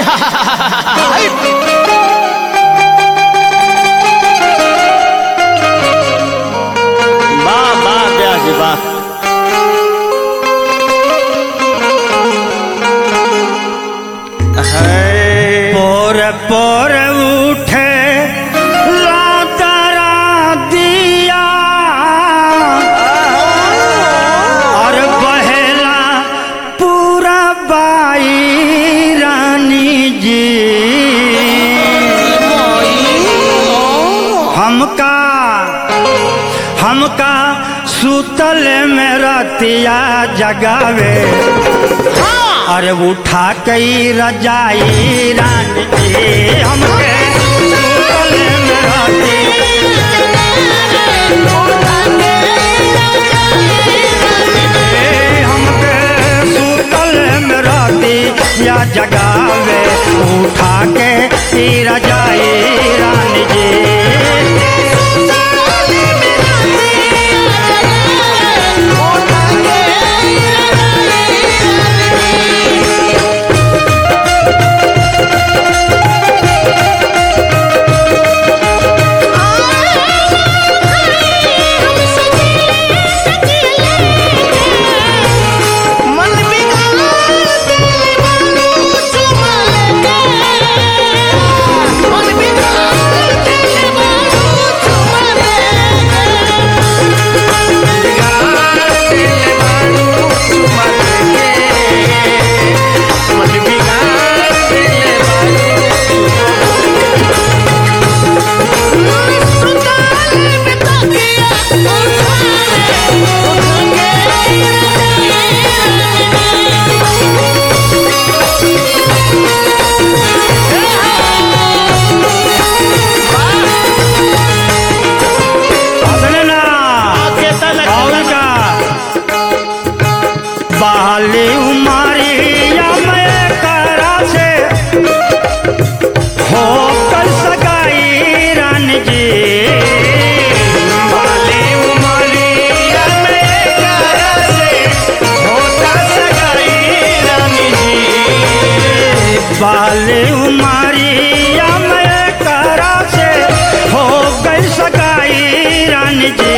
वाह वाह व्यास जी वाह। पोर पोर उठे लातरा दिया और बहेला पूरा बाई रानी जी। हमका सुतल में रतिया जगावे अरे उठा कई रजाई रानी जी। हमके सुतल में हमके सुतल में रतिया जगावे उठा के रजाई रानी जी। बाली उमारिया में करा से हो कर सगाई रानी जी। बाली उमारिया में करा से हो कर सगाई रानी जी। बाली उमारिया में करा से हो गई सगाई रानी जी।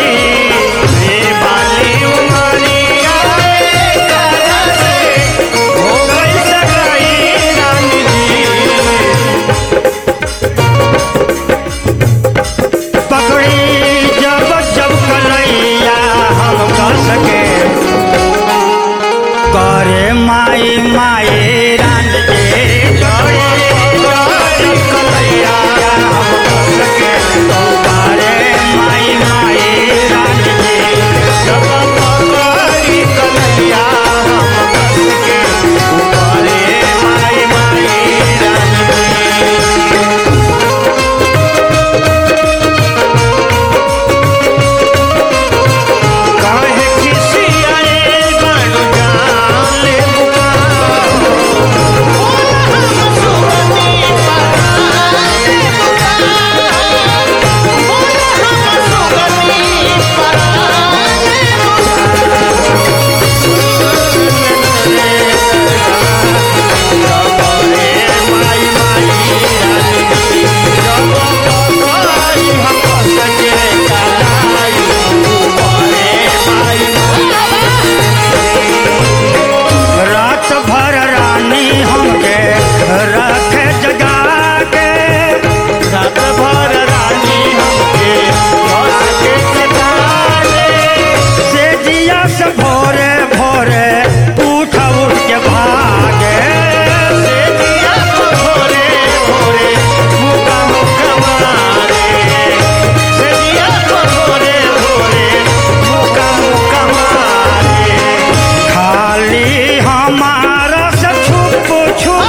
करे माई माई रानी जी जोड़े कलैया हम सके तो करे माई माई रानी जी जब करी कलैया हम सके करे माई माई रानी काहे किसी आए बन जाले रात भर रानी हमके रखे जगा के। रात भर रानी हमके जगा के से जिया से भोरे भोरे उठ के भागे। से जिया से भोरे भोरे मुका मुका मारे। से जिया से भोरे भोरे मुका मुका मारे। खाली हमारा से छुप छुप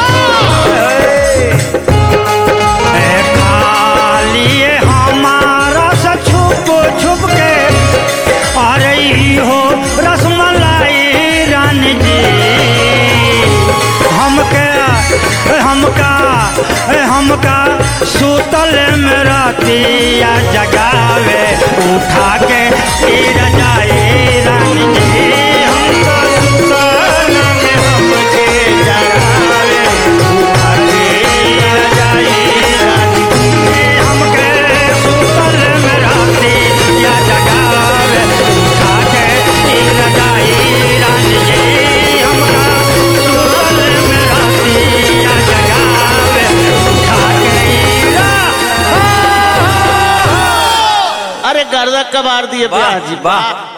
खाली हमारा से छुप छुप के अरे हो रसमलाई रानी जी। हमका सुतल में रतिया जगावे उठा के रजाई रानी जी। हमका सुतल में हमके जगावे उठा गर्दा कबार दिए वाह ब्याह जी वाह वाह